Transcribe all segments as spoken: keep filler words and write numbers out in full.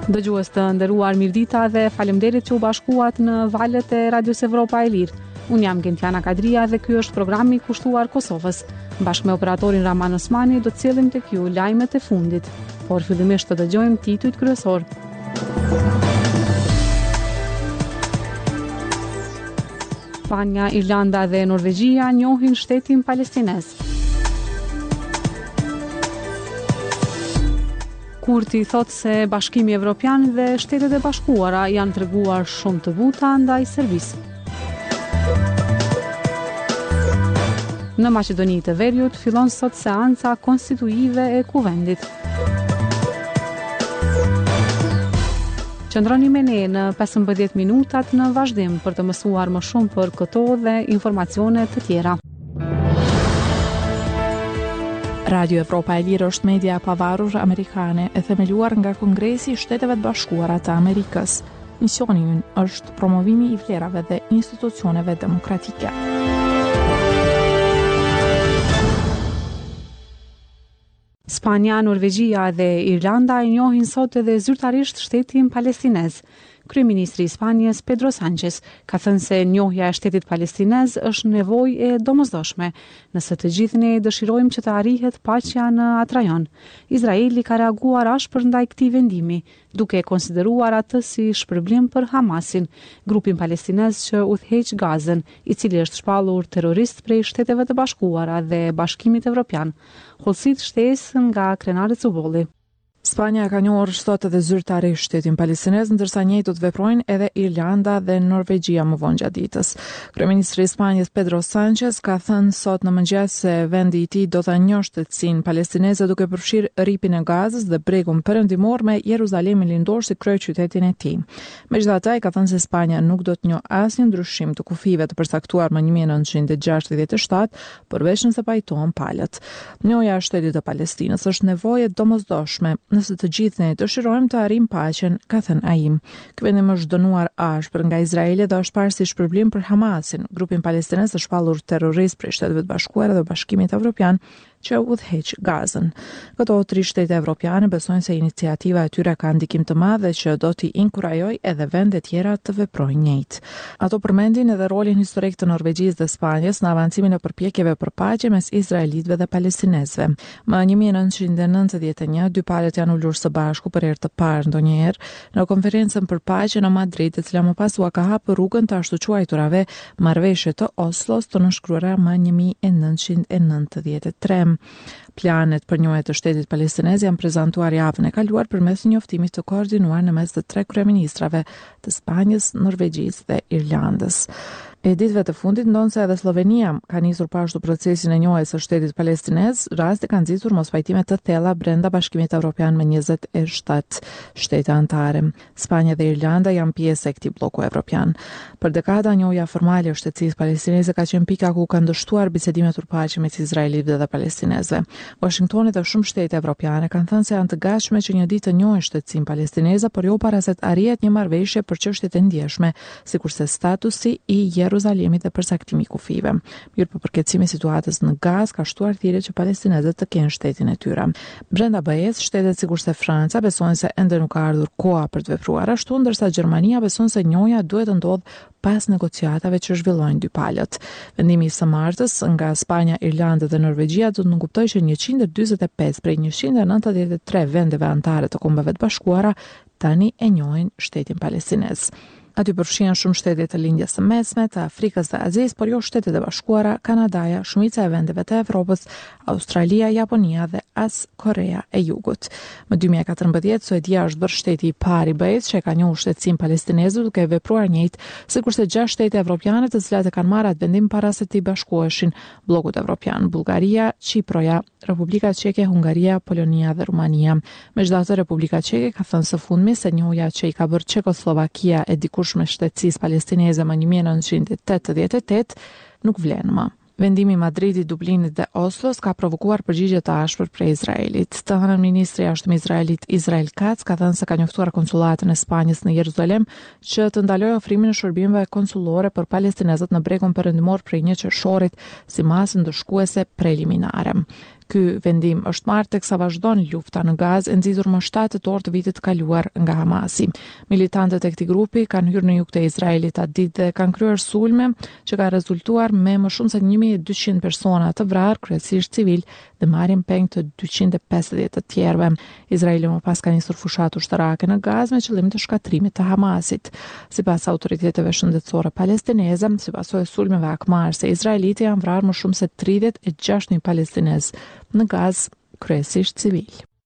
Dëgjues të nderuar, mirëdita dhe faleminderit që u bashkuat në valët e Radios Evropa e Lirë. Unë jam Gentiana Kadria dhe ky është programi i kushtuar Kosovës. Bashkë me operatorin Raman Osmani do të cilëm tek ju lajmet e fundit, por fillimisht të dëgjojmë titujt kryesor. Spanja, Irlanda dhe Norvegjia njohin shtetin palestinez. Kurti thot se Bashkimi Evropian dhe Shtetet e Bashkuara janë treguar shumë të buta ndaj Serbisë. Në Maqedoni të Veriut fillon sot seanca konstituive e kuvendit. Qëndroni me ne në pesëmbëdhjetë minutat në vazhdim për të mësuar më shumë për këto dhe informacione të tjera. Radio Evropa e Lirë është media e pavarur amerikane e themeluar nga Kongresi i Shteteve të Bashkuara të Amerikës. Misioni i ynë është promovimi i vlerave dhe institucioneve demokratike. Spanja, Norvegjia dhe Irlanda e njohin sot edhe zyrtarisht shtetin palestinez. Kryeministri i Spanjës Pedro Sánchez ka thënë se njohja e shtetit palestinez është nevojë e domosdoshme, nëse të gjithë ne dëshirojmë që të arrihet paqja në atë rajon. Izraeli ka reaguar ashpër ndaj këtij vendimi, duke konsideruar atë si shpërblim për Hamasin, grupin palestinez që udhëheq Gazën, i cili është shpallur terrorist prej Shteteve të Bashkuara dhe Bashkimit Evropian. Hollësit shtesë nga krenari Cubolli. Spanja ka njohur sot edhe zyrtarisht shtetin palestinez, ndërsa njëjtët veprojnë edhe Irlanda dhe Norvegjia më vonë gjatë ditës. Kryeministri i Spanjës Pedro Sánchez ka thënë sot në mëngjes se vendi i tij do ta njohë shtetësinë palestineze duke përfshirë rripin e Gazës dhe bregun perëndimor me Jeruzalemin lindor si kryeqytetin e tij. Megjithatë, ai ka thënë se Spanja nuk do të njohë asnjë ndryshim të kufive të përcaktuar më një mijë e nëntëqind e gjashtëdhjetë e shtatë, përveç nëse pajtohen palët. Njohja e shtetit të Palestinës është nevojë e domosdoshme, nëse të gjithë ne dëshirojmë të arrijmë paqen, ka thënë ai. Ky vendim është dënuar ashpër nga Izraeli dhe është parë si shpërblim për Hamasin, grupin palestinez të shpallur terrorist prej Shteteve të Bashkuara dhe Bashkimit Evropian që udhëheq Gazën. Këto tri shtete evropiane besojnë se iniciativa e tyre ka ndikim të madh dhe që do t'i inkurajojë edhe vende tjera të veprojnë njëjtë. Ato përmendin edhe rolin historik të Norvegjisë dhe Spanjës në avancimin e përpjekjeve për paqe mes izraelitëve dhe palestinezëve. Më një mijë e nëntëqind e nëntëdhjetë e një, dy palët janë ulur së bashku për herë të parë ndonjëherë në konferencën për paqe në Madrid, e cila më pas u ka hapur rrugën të ashtu quajturave marrëveshje të Oslos të nënshkruara më një mijë e nëntëqind e nëntëdhjetë e tre. Planet për njohje të shtetit palestinez janë prezantuar javën e kaluar përmes një njoftimit të koordinuar në mes të tre kryeministrave të Spanjës, Norvegjisë dhe Irlandës. E ditëve të fundit ndonë se edhe Slovenia ka nisur pashtu procesin e njohjes së shtetit palestinez, rasti kanë nxitur mospajtime të thella brenda Bashkimit Evropian me njëzet e shtatë shtete anëtare. Spanja dhe Irlanda janë pjesë e këtij bloku evropian. Për dekada njohja formale e shtetsisë palestineze ka qenë pika ku kanë dështuar bisedimet për paqe mes izraelitëve dhe palestinezëve. Washingtoni dhe shumë shtete evropiane kanë thënë se janë të gatshme që një ditë të njohin shtetsisinë palestineze, por jo para se të arrihet një marrëveshje për çështjet e ndjeshme, sikurse statusi i Jeruzalemit dhe përcaktimi i kufive. Mirë për përkeqësimi i situatës në Gazë ka shtuar thirrje që palestinezët të kenë shtetin e tyre. Brenda B E-s, shtetet sikurse Franca besojnë se ende nuk ka ardhur koha për të vepruar ashtu, ndërsa Gjermania beson se njohja duhet të ndodhë pas negociatave që zhvillojnë dy palët. Vendimi i së martës nga Spanja, Irlanda dhe Norvegjia do të nënkuptojë që njëqind e dyzet e pesë prej njëqind e nëntëdhjetë e tre vendeve anëtare të Kombeve të Bashkuara tani e njohin shtetin palestinez. Aty përfshihen shumë shtete të lindjes së mesme, të Afrikës dhe Azisë, por jo Shtetet e Bashkuara, Kanadaja, shumica e vendeve të Evropës, Australia, Japonia dhe as Korea e Jugut. Më dy mijë e katërmbëdhjetë, Suedia është bërë shteti i parë i B E-s që e ka njohur shtetsisinë palestineze duke vepruar njëjtë, sikurse gjashtë shtete evropiane të cilat e kanë marrë atë vendim para se të bashkoheshin bllokut evropian: Bullgaria, Çiproja, Republika Çeke, Hungaria, Polonia dhe Rumania. Megjithatë, Republika Çeke ka thënë së fundmi se njohja që i ka bërë Çekoslovakia e dikush me shtetsisë palestineze më një mijë e nëntëqind e tetëdhjetë e tetë nuk vlen më. Vendimi i Madridit, Dublinit dhe Oslos ka provokuar përgjigje të ashpër prej Izraelit. Të hënën ministri i jashtëm Izraelit Israel Katz ka thënë se ka njoftuar konsullatën e Spanjës në Jeruzalem që të ndalojë ofrimin e shërbimeve konsullore për palestinezët në bregun perëndimor prej një qershorit si masë ndëshkuese preliminare. Ky vendim është marrë teksa vazhdon lufta në Gazë e nxitur më shtatë tetor të vitit të kaluar nga Hamasi. Militantët e këtij grupi kanë hyrë në jug të Izraelit atë ditë dhe kanë kryer sulme që ka rezultuar me më shumë se një mijë e dyqind persona të vrarë, kryesisht civil, dhe marrin peng të dyqind e pesëdhjetë të tjerëve. Izraeli më pas ka nisur fushat ushtarake në Gazë me qëllim të shkatrimit të Hamasit. Sipas autoriteteve shëndetësore palestineze, si pasojë e sulmeve akmarrëse, izraelitë janë vrarë më shumë se tridhjetë e gjashtë mijë palestinez në Gazë, kryesisht civil.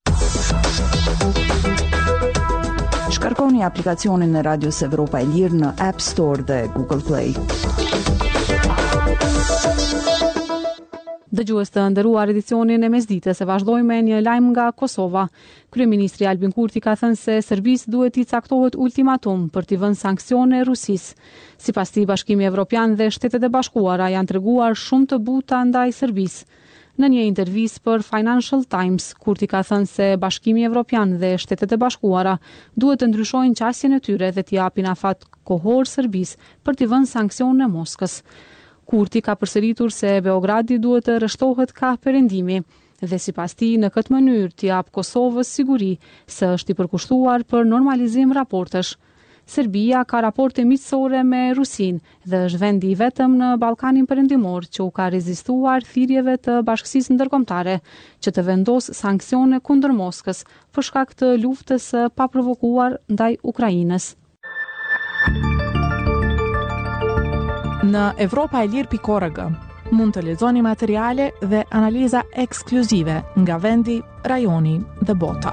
Shkarkoni aplikacionin e Radios Evropa e Lirë në App Store dhe Google Play. Dëgjues të nderuar, edicionin e mesditës e vazhdojmë me një lajm nga Kosova. Kryeministri Albin Kurti ka thënë se Serbisë duhet i caktohet ultimatum për t'i vënë sanksione Rusisë. Sipas tij, Bashkimi Evropian dhe Shtetet e Bashkuara janë treguar shumë të buta ndaj Serbisë. Në një intervistë për Financial Times, Kurti ka thënë se Bashkimi Evropian dhe Shtetet e Bashkuara duhet të ndryshojnë qasjen e tyre dhe t'i japin afat kohor Serbisë për t'i vënë sanksione Moskës. Kurti ka përsëritur se Beogradi duhet të rreshtohet ka perëndimi dhe sipas tij në këtë mënyrë t'i jap Kosovës siguri se është i përkushtuar për normalizim raportesh. Serbia ka raporte miqësore me Rusinë dhe është vendi i vetëm në Ballkanin Perëndimor që u ka rezistuar thirrjeve të Bashkisë Ndërkombëtare që të vendos sanksione kundër Moskës për shkak të luftës së paprovokuar ndaj Ukrainës. Në Evropa e Lirë pikë org mund të lexoni materiale dhe analiza ekskluzive nga vendi, rajoni dhe bota.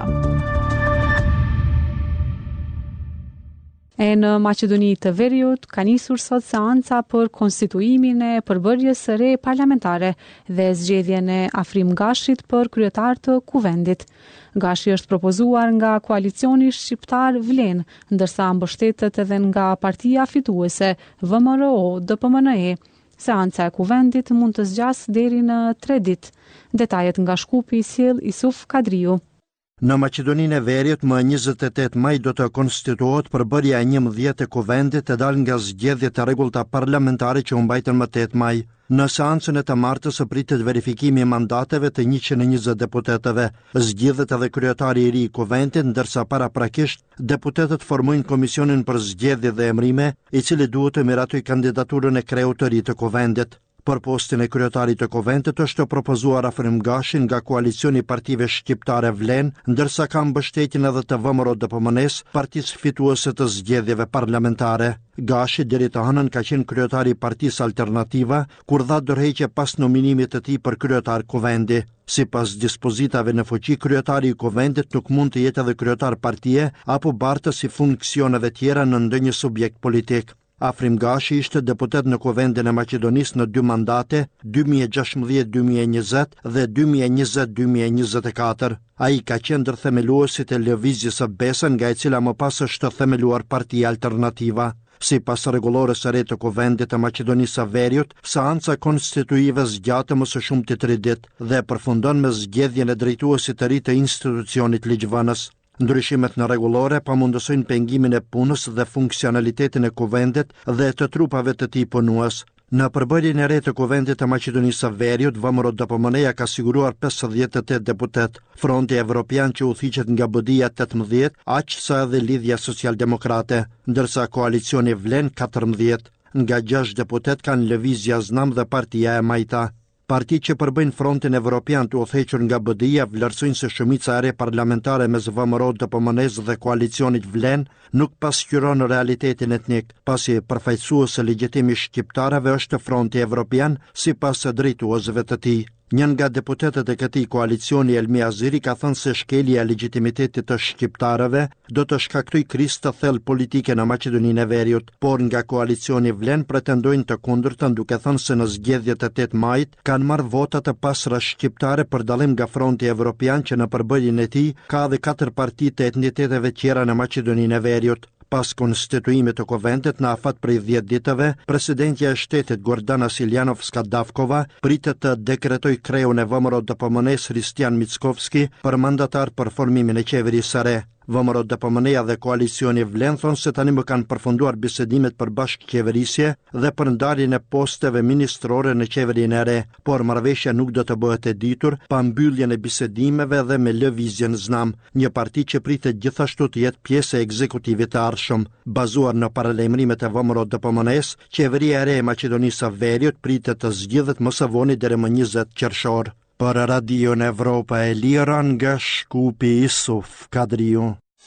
E në Maqedoni të Veriut ka nisur sot seanca për konstituimin e përbërjes së re parlamentare dhe zgjedhjen e Afrim Gashit për kryetar të kuvendit. Gashi është propozuar nga koalicioni shqiptar Vlen, ndërsa mbështetet edhe nga partia fituese V M R O D P M N E. Seanca e kuvendit mund të zgjasë deri në tre ditë. Detajet nga Shkupi i sjell Isuf Kadriu. Në Maqedoninë e Veriut, më njëzet e tetë maj do të konstituohet përbërja e njëmbëdhjetë e kuvendit e dal nga zgjedhjet e rregullta parlamentare që u mbajtën më tetë maj. Në seancën e të martës së pritet verifikimi i mandateve të njëqind e njëzet deputetëve. Zgjidhet edhe kryetari i ri i kuvendit, ndërsa paraprakisht deputetët formojnë komisionin për zgjedhje dhe emrime, i cili duhet të miratoj kandidaturën e kreut të ri të kuvendit. Për postin e kryetarit të kuvendit është propozuar Afrim Gashi nga koalicioni i partive shqiptare Vlen, ndërsa ka mbështetjen edhe të V M R O D P M N E-s, partisë fituese të zgjedhjeve parlamentare. Gashi deri të hënën ka qenë kryetari i Partisë Alternativa, kur dha dorëheqje pas nominimit të tij për kryetar kuvendi. Sipas dispozitave në fuqi, kryetari i kuvendit nuk mund të jetë edhe kryetar partie apo bartës i funksioneve tjera në ndonjë subjekt politik. Afrim Gashi ishte deputet në kuvendin e Maqedonisë në dy mandate, dy mijë e gjashtëmbëdhjetë dy mijë e njëzet dhe dy mijë e njëzet dy mijë e njëzet e katër. Ai ka qenë ndër themeluesit e lëvizjes së Besën, nga e cila më pas është themeluar Partia Alternativa. Sipas rregullores së re të kuvendit të Maqedonisë së Veriut, seanca konstituive zgjatë më së shumti tre ditë dhe përfundon me zgjedhjen e drejtuesit të ri të institucionit ligjvënës. Ndryshimet në rregullore pamundësojnë pengimin e punës dhe funksionalitetin e kuvendit dhe të trupave të tij punues. Në përbërjen e re të kuvendit të Maqedonisë së Veriut, V M R O D P M N E ka siguruar pesëdhjetë e tetë deputet. Fronti Evropian që udhëhiqet nga B D-ja tetëmbëdhjetë, aq sa edhe Lidhja Socialdemokrate, ndërsa koalicioni Vlen katërmbëdhjetë. Nga gjashtë deputet kanë Lëvizja Znam dhe Partia e Majta. Partitë që përbëjnë frontin evropian të udhëhequr nga B D-ja vlerësojnë se shumica e re parlamentare mes V M R O D P M N E-s dhe koalicionit Vlen nuk pasqyron realitetin etnik, pasi përfaqësues legjitimi shqiptarëve është fronti evropian sipas drejtuesve të tij. Një nga deputetët e këtij koalicioni, Elmi Aziri, ka thënë se shkelja e legjitimitetit të shqiptarëve do të shkaktojë krizë të thellë politike në Maqedoninë e Veriut, por nga koalicioni Vlen pretendojnë të kundërtën, duke thënë se në zgjedhjet e tetë majit kanë marrë vota të pasura shqiptare për dallim nga fronti evropian që në përbërjen e tij ka edhe katër parti të etniteteve tjera në Maqedoninë e Veriut. Pas konstituimit të kuvendit në afat prej dhjetë ditëve, presidentja e shtetit Gordana Siljanovska Davkova pritet të dekretoj kreun e V M R O D P M N E-s Hristian Mickovski për mandatar për formimin e qeverisë së re. V M R O D P M N-ja dhe koalicioni vlen thonë se tani më kanë përfunduar bisedimet për bashkëqeverisje dhe për ndarjen e posteve ministrore në qeverinë e re, por marrëveshja nuk do të bëhet e ditur pa mbylljen e bisedimeve dhe me lëvizjen znam, një parti që pritet gjithashtu të jetë pjesë e ekzekutivit të ardhshëm. Bazuar në paralajmërimet e V M R O D P M N-s, qeveria e re e Maqedonisë së Veriut pritet të zgjidhet më së voni deri më njëzet qershor. Për Radio në Evropa e Lira nga Shkupi Isuf Kadriu.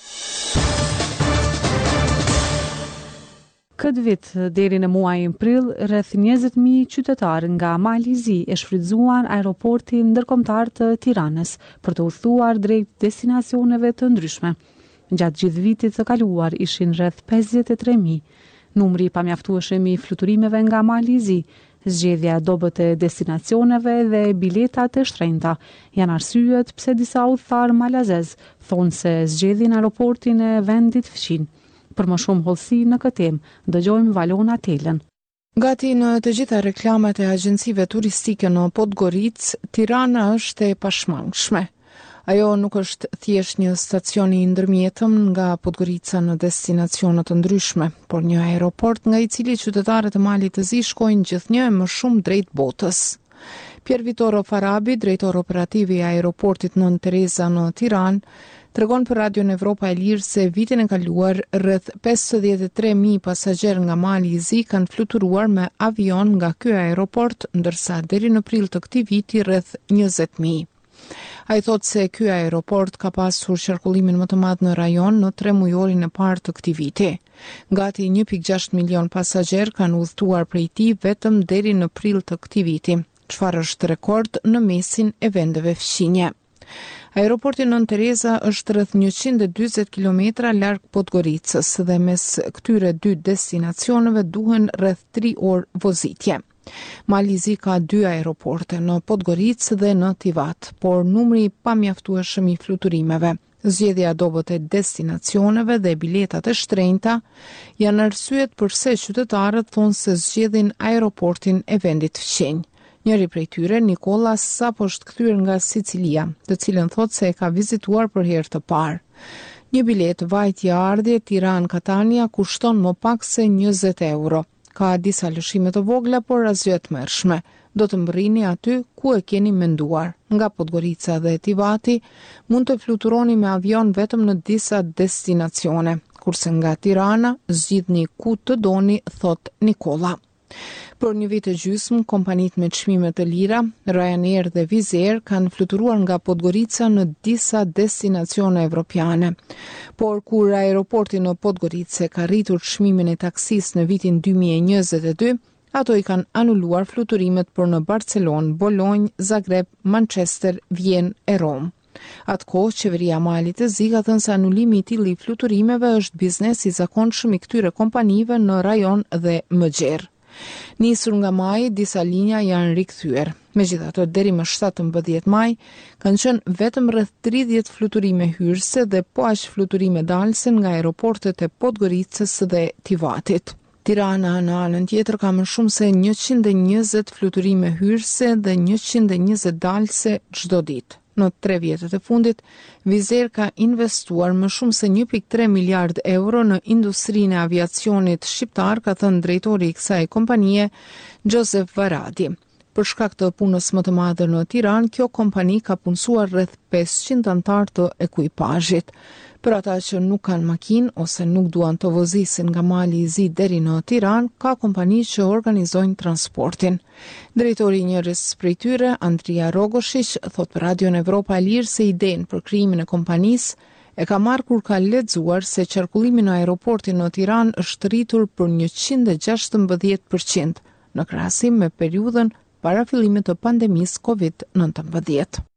Këtë vit, deri në muajin prill, rreth njëzet mijë qytetarë nga Mali i Zi e shfrytzuan aeroportin ndërkombëtar të Tiranës për të udhëtuar drejt destinacioneve të ndryshme. Gjatë gjithë vitit të kaluar ishin rreth pesëdhjetë e tre mijë. Numri i pamjaftueshëm i fluturimeve nga Mali i Zi, zgjedhja e dobët e destinacioneve dhe biletat e shtrenjta janë arsyet pse disa udhëtar malazez thonë se zgjedhin aeroportin e vendit fqin. Për më shumë hollësi në këtë temë, dëgjojmë Valona Telën. Gati në të gjitha reklamat e agjencive turistike në Podgoricë, Tirana është e pashmangshme. Ajo nuk është thjesht një stacion i ndërmjetëm nga Podgorica në destinacione të ndryshme, por një aeroport nga i cili qytetarët e Malit të Zi shkojnë gjithnjë e më shumë drejt botës. Pier Vittorio Farabi, drejtor operativ i aeroportit Nën Tereza në Tiranë, tregon për Radio në Evropa e Lirë se vitin e kaluar rreth pesëdhjetë e tre mijë pasagjerë nga Mali i Zi kanë fluturuar me avion nga ky aeroport, ndërsa deri në prill të këtij viti rreth njëzet mijë. Ai thotë se ky aeroport ka pasur qarkullimin më të madh në rajon në tre mujorin e parë të këtij viti. Gati një pikë gjashtë milion pasagjerë kanë udhëtuar prej tij vetëm deri në prill të këtij viti, çfarë është rekord në mesin e vendeve fqinje. Aeroporti Nën Tereza është rreth njëqind e dyzet kilometra larg Podgoricës dhe mes këtyre dy destinacioneve duhen rreth tri orë vozitje. Mali i Zi ka dy aeroporte, në Podgoricë dhe në Tivat, por numri i pamjaftueshëm i fluturimeve, zgjedhja e dobët e destinacioneve dhe biletat e shtrenjta janë arsyet pse qytetarët thonë se zgjedhin aeroportin e vendit fqinj. Njëri prej tyre, Nikola, sapo është kthyer nga Sicilia, të cilën thotë se e ka vizituar për herë të parë. Një bilet vajtje ardhje Tiranë-Catania kushton më pak se njëzet euro. Ka disa lëshime të vogla, por asgjë të mërshme. Do të mbërrini aty ku e keni menduar. Nga Podgorica dhe Tivati mund të fluturoni me avion vetëm në disa destinacione, kurse nga Tirana zgjidhni ku të doni, thot Nikola. Për një vit e gjysmë, kompanitë me çmime të lira, Ryanair dhe Wizz Air, kanë fluturuar nga Podgorica në disa destinacione evropiane. Por kur aeroporti në Podgoricë ka rritur çmimin e taksisë në vitin dy mijë e njëzet e dy, ato i kanë anuluar fluturimet për në Barcelonë, Bolognë, Zagreb, Manchester, Vjenë e Romë. Atkohë, qeveria Malit të Zi ka thënë se anulimi i tillë i fluturimeve është biznes i zakonshëm i këtyre kompanive në rajon dhe më gjerë. Nisur nga maji, disa linja janë rikthyer. Megjithatë, deri më shtatëmbëdhjetë maj kanë qenë vetëm rreth tridhjetë fluturime hyrëse dhe po aq fluturime dalëse nga aeroportet e Podgoricës dhe Tivatit. Tirana në anën tjetër ka më shumë se njëqind e njëzet fluturime hyrëse dhe njëqind e njëzet dalëse çdo ditë. Në tre vjetët e fundit, Wizz Air ka investuar më shumë se një pikë tre miliard euro në industrinë e aviacionit shqiptar, ka thënë drejtori i kësaj kompanie, Joseph Varadi. Për shkak të punës më të madhe në Tiranë, kjo kompani ka punësuar rreth pesëqind anëtar të ekuipazhit. Për ata që nuk kanë makinë ose nuk duan të vozisin nga Mali i Zi deri në Tiranë, ka kompani që organizojnë transportin. Drejtori i njërës prej tyre, Andria Rogoshić, thot për Radio në Evropa e Lirë se idenë për krijimin e kompanisë e ka marrë kur ka lexuar se qarkullimi në aeroportin në Tiranë është rritur për njëqind e gjashtëmbëdhjetë përqind në krahasim me periudhën para fillimit të pandemisë kovid nëntëmbëdhjetë.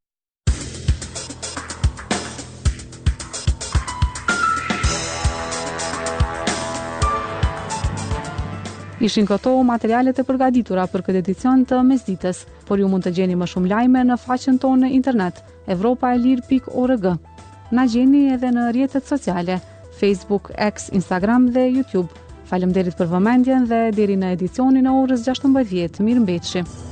Ishin këto materialet e përgatitura për këtë edicion të mesditës, por ju mund të gjeni më shumë lajme në faqen tonë në internet evropa e lirë pikë org. Na gjeni edhe në rrjetet sociale, Facebook, X, Instagram dhe YouTube. Faleminderit për vëmendjen dhe deri në edicionin e orës gjashtëmbëdhjetë. Mirëmbëjtje.